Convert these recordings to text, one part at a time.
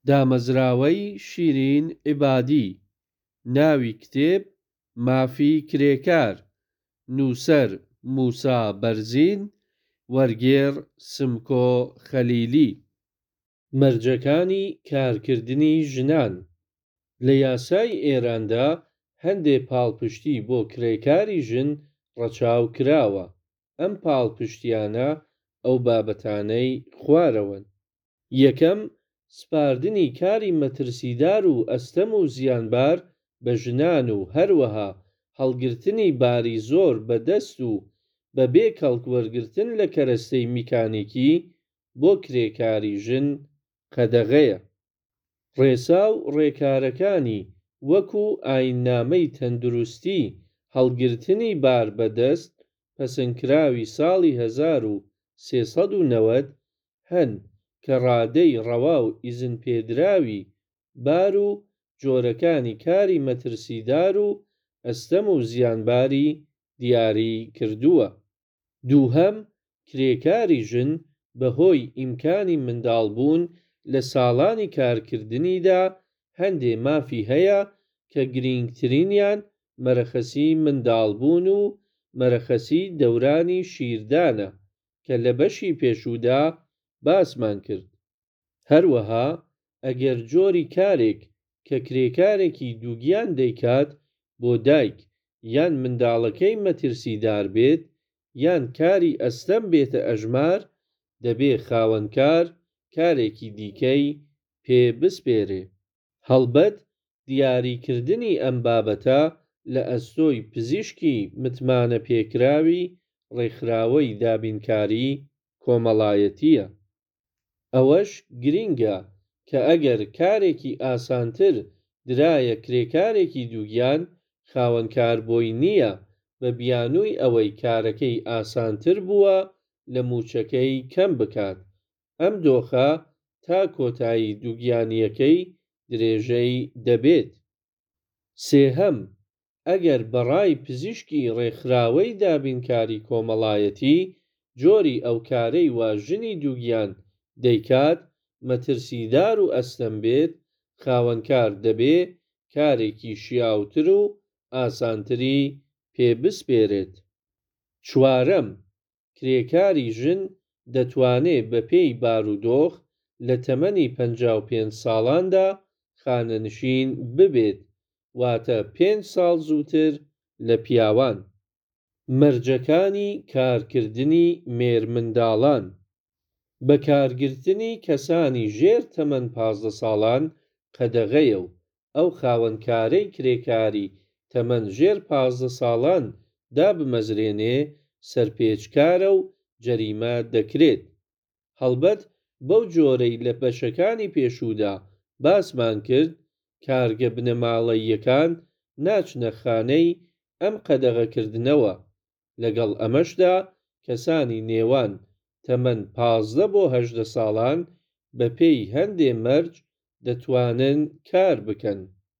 دامەزراوەی شیرین عیبادی. ناوی کتێب مافی کرێکار. نووسەر موسا بەرزین. وەرگێڕ سمکۆ خەلیلی. مەرجەکانی کارکردنی ژنان. لە یاسای ئێراندا هەندێک پاڵپشتی بۆ کرێکاری ژن ڕەچاو کراوە. ئەم پاڵپشتیانە ئەو بابەتانەی خوارەوەن: یەکەم، سپاردنی کاری مەترسیدار و ئەستەم و زیانبار بە ژنان و هەروەها هەڵگرتنی باری زۆر بەدەست و بەبێ کەڵک لە کەرەستەی میکانیکی بۆ کرێکاری ژن قەدەغەیە. ڕێسا و ڕێکارەکانی وەکو ئاییننامەی تەندروستی هەڵگرتنی بار بەدەست پەسەندکراوی ساڵی 1390 هەن کە ڕادەی ڕەوا و ئیزنپێدراوی بار و جۆرەکانی کاری مەترسیدار و ئەستەم و زیانباری دیاری کردووە. دووهەم، کرێکاری ژن بەهۆی ئیمکانی منداڵبوون لە ساڵانی کارکردنیدا هەندێ مافی هەیە کە گرنگترینیان مەرەخەسی منداڵبوون و مەرەخەسی دەورانی شیردانە کە لە بەشی پێشوودا باسمان کرد. هەروەها ئەگەر جۆری کارێک کە کرێکارێکی دووگیان دەیکات بۆ دایک یان منداڵەکەی مەترسیدار بێت یان کاری ئەستەم بێتە ئەژمار، دەبێ خاوەنکار کارێکی دیکەی پێ بسپێرێ. هەڵبەت دیاریکردنی ئەم بابەتە لە ئەستۆی پزیشکی متمانە پێکراوی ڕێکخراوەی دابینکاری کۆمەڵایەتیە. ئەوەش گرینگە کە ئەگەر کارێکی ئاسانتر درایە کرێکارێکی دووگیان، خاوەنکار بۆی نییە بە بیانووی ئەوەی کارەکەی ئاسانتر بووە لە موچەکەی کەم بکات. ئەم دۆخە تا کۆتایی دووگیانیەکەی درێژەی دەبێت. سێهەم، ئەگەر بەڕای پزیشکی ڕێکخراوەی دابینکاری کۆمەڵایەتی جۆری ئەو کارەی وا ژنی دووگیان دەیکات مەترسیدار و ئەستەم بێت، خاوەنکار دەبێ کارێکی شیاوتر و ئاسانتری پێ بسپێرێت. چوارەم، کرێکاری ژن دەتوانێت بەپێی بارودۆخ لە تەمەنی 55 ساڵاندا خانەنشین ببێت، واتە 5 ساڵ زووتر لە پیاوان. مەرجەکانی کارکردنی مێرمنداڵان. بەکارگرتنی کەسانی ژێر تەمەن 15 ساڵان قەدەغەیە و ئەو خاوەنکارەی کرێکاری تەمەن ژێر 15 ساڵان دابمەزرێنێ سەرپێچکارە و جەریمە دەکرێت. هەڵبەت بەو جۆرەی لە بەشەکانی پێشوودا باسمان کرد، کارگە بنەماڵەییەکان ناچنە خانەی ئەم قەدەغەکردنەوە. لەگەڵ ئەمەشدا کەسانی نێوان تەمەن 15 بۆ 18 ساڵان بەپێی هەندێ مەرج دەتوانن کار بکەن.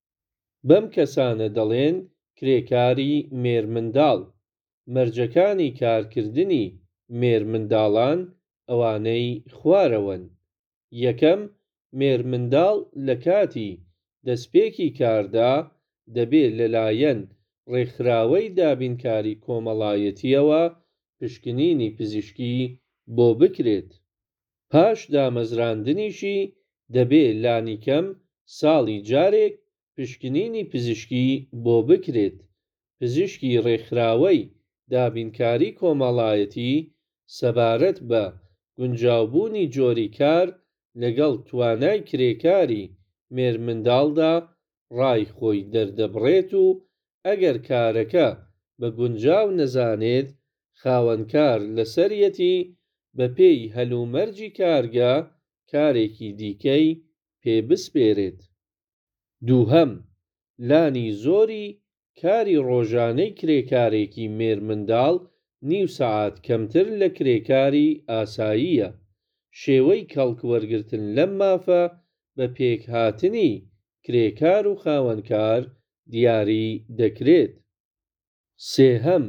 بەم کەسانە دەڵێن کرێکاری مێرمنداڵ. مەرجەکانی کارکردنی مێرمنداڵان ئەوانەی خوارەوەن: یەکەم، مێرمنداڵ لە کاتی دەستپێکی کاردا دەبێت لەلایەن ڕێکخراوەی دابینکاری کۆمەڵایەتیەوە پشکنینی پزیشکی بۆ بکرێت. پاش دامەزراندنیشی دەبێت لانیکەم ساڵی جارێک پشکنینی پزیشکی بۆ بکرێت. پزیشکی ڕێکخراوەی دابینکاری کۆمەڵایەتی سەبارەت بە گونجاوبوونی جۆری کار لەگەڵ توانای کرێکاری مێرمنداڵدا ڕای خۆی دەردەبڕێت و ئەگەر کارەکە بە گونجاو نەزانێت، خاوەنکار لەسەرەتی بەپێی هەلومەرجی کارگە کارێکی دیکەی پێ بسپێرێت. دووهەم، لانی زۆری کاری ڕۆژانەی کرێکارێکی مێرمنداڵ نیو سەعات کەمتر لە کرێکاری ئاساییە. شێوەی کەڵکوەرگرتن لەم مافە بە پێکهاتنی کرێکار و خاوەنکار دیاری دەکرێت. سێهەم،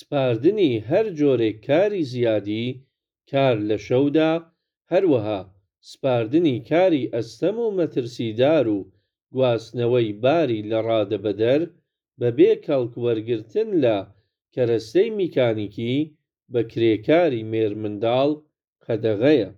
سپاردنی هەر جۆرێک کاری زیادی، کار لە شەودا، هەروەها سپاردنی کاری ئەستەم و مەترسیدار و گواستنەوەی باری لە ڕادەبەدەر بەبێ کەڵک وەرگرتن لە کەرەستەی میکانیکی بە کرێکاری مێرمنداڵ قەدەغەیە.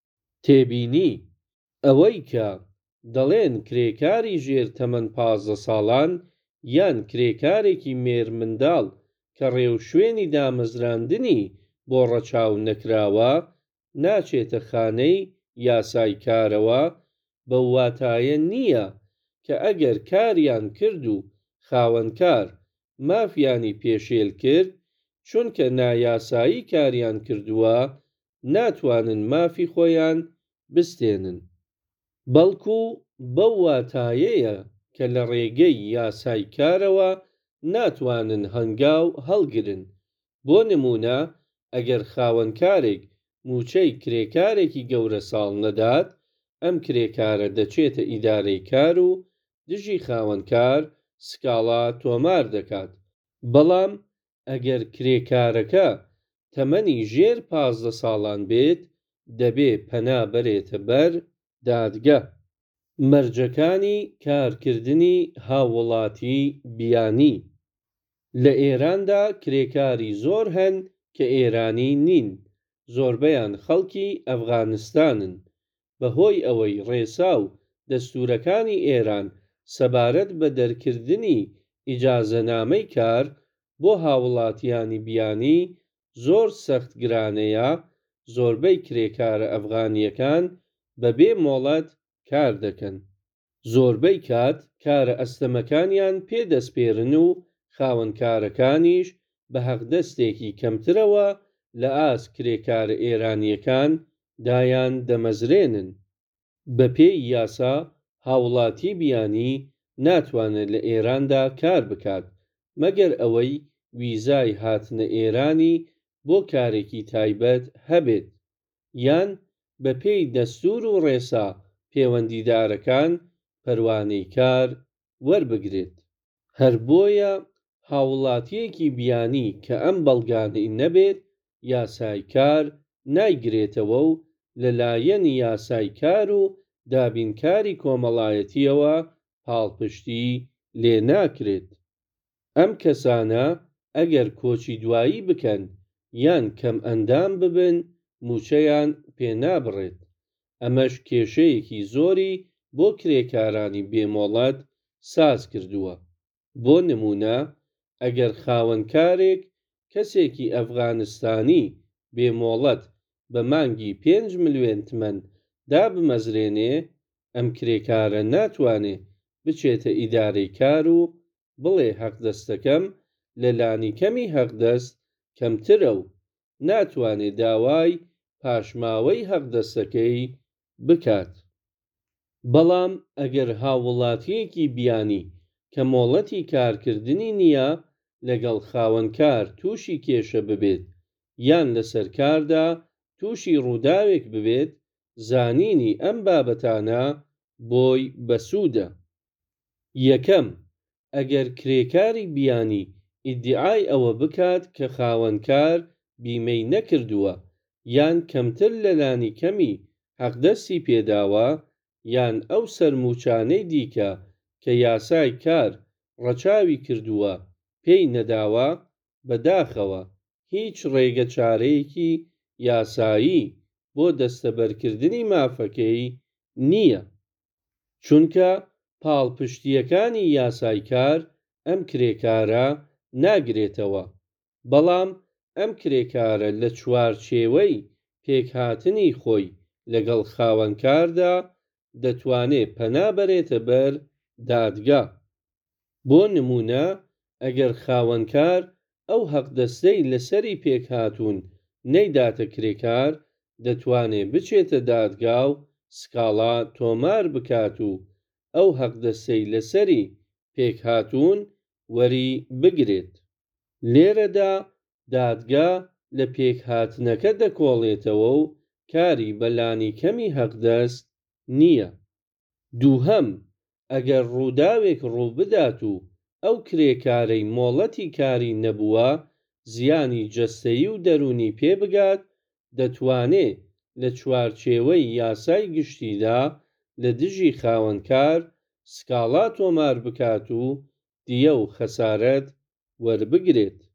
تێبینی ئەوەی کە دەڵێن کرێکاری ژێر تەمەن 15 ساڵان یان کرێکارێکی مێرمنداڵ کە ڕێوشوێنی دامەزراندنی بۆ ڕەچاو نەکراوە ناچێتە خانەی یاسای کارەوە بە واتایە نییە کە ئەگەر کاریان کرد و خاوەنکار مافیانی پێشێل کرد چونکە نایاسایی کاریان کردووە ناتوانن مافی خۆیان بستێنن، بەڵکو بەو واتایەیە کە لە ڕێگەی یاسای کارەوە ناتوانن هەنگاو هەڵگرن. بۆ نمونە ئەگەر خاوەنکارێک موچەی کرێکارێکی گەورە ساڵ نەدات ئەم کرێکارە دەچێتە ئیدارەی کار و دژی خاوەنکار سکاڵا تۆمار دەکات. بەڵام ئەگەر کرێکارەکە تەمەنی ژێر 15 ساڵان بێت دەبێ پەنا بەرێتە بەر دادگا. مەرجەکانی کارکردنی هاووڵاتی بیانی لە ئێراندا کرێکاری زۆر هەن کە ئێرانی نین، زۆربەیان خەڵکی ئەفغانستانن. بەهۆی ئەوەی ڕێسا و دەستوورەکانی ئێران سەبارەت بە دەرکردنی ئیجازەنامەی کار بۆ هاوڵاتیانی بیانی زۆر سەخت گرانەیە، زۆربەی کرێکارە ئەفغانیەکان بەبێ مۆڵەت کار دەکەن. زۆربەی کات کارە ئەستەمەکانیان پێدەسپێرن و خاوەنکارەکانیش بە حەقدەستێکی کەمترەوە لە ئاست کرێکارە ئێرانیەکان دایان دەمەزرێنن. بە پێی یاسا هاوڵاتی بیانی ناتوانێت لە ئێراندا کار بکات مەگەر ئەوەی ویزای هاتنە ئێرانی بۆ کارێکی تایبەت هەبێت یان بە پێی دەستور و ڕێسا پەیوەندیدارەکان پەروانەی کار وەربگرێت. هەر بۆیە هاوڵاتیەکی بیانی کە ئەم بەڵگانەی نەبێت یاسای کار نایگرێتەوە و لەلایەنی یاسای کار و دابینکاری کۆمەڵایەتیەوە پاڵپشتی لێ ناکرێت. ئەم کەسانە ئەگەر کۆچی دوایی بکەن یان کەم ئەندام ببن موچەیان پێنابڕێت. ئەمەش کێشەیەکی زۆری بۆ کرێکارانی بێمۆڵەت ساز کردووە. بۆ نمونە ئەگەر خاوەنکارێک کەسێکی ئەفغانستانی بێمۆڵەت بە مانگی 5 ملیۆن تمەن دابمەزرێنێ ئەم کرێکارە ناتوانێت بچێتە ئیدارەی کار و بڵێ حەقدەستەکەم لە لانیکەمی حەقدەست کەمترە و ناتوانێت داوای پاشماوەی حەقدەستەکەی بکات. بەڵام ئەگەر هاوڵاتیەکی بیانی کە مۆڵەتی کارکردنی نییە لەگەڵ خاوەنکار تووشی کێشە ببێت یان لەسەر کاردا تووشی ڕووداوێک ببێت زانینی ئەم بابەتانە بۆی بەسوودە. یەکەم، ئەگەر کرێکاری بیانی ئیدعای ئەوە بکات کە خاوەنکار بیمەی نەکردووە یان کەمتر لە لانیکەمی حەقدەستی پێداوە یان ئەو سەرموچانەی دیکە کە یاسای کار ڕەچاوی کردووە پێی نەداوە، بەداخەوە هیچ ڕێگە چارەیەکی یاسایی بۆ دەستەبەرکردنی مافەکەی نییە، چونکە پاڵپشتیەکانی یاسای کار ئەم کرێکارە ناگرێتەوە. بەڵام ئەم کرێکارە لە چوارچێوەی پێکهاتنی خۆی لەگەڵ خاوەنکاردا دەتوانێت پەنا بەرێتە بەر دادگا. بۆ نمونە ئەگەر خاوەنکار ئەو حەقدەستەی لەسەری پێکهاتوون نەیداتە کرێکار دەتوانێت بچێتە دادگا و سکاڵا تۆمار بکات و ئەو حەقدەستەی لەسەری پێکهاتوون وەری بگرێت. لێرەدا دادگا لە پێکهاتنەکە دەکۆڵێتەوە و کاری بەلانی کەمی حەقدەست نییە. دووهەم، ئەگەر ڕووداوێک ڕووبدات و ئەو کرێکارەی مۆڵەتی کاری نەبووە زیانی جەستەیی و دەرونی پێبگات دەتوانێت لە چوارچێوەی یاسای گشتیدا لە دژی خاوەنکار سکاڵا تۆمار بکات و دیە و خەسارەت وەربگرێت.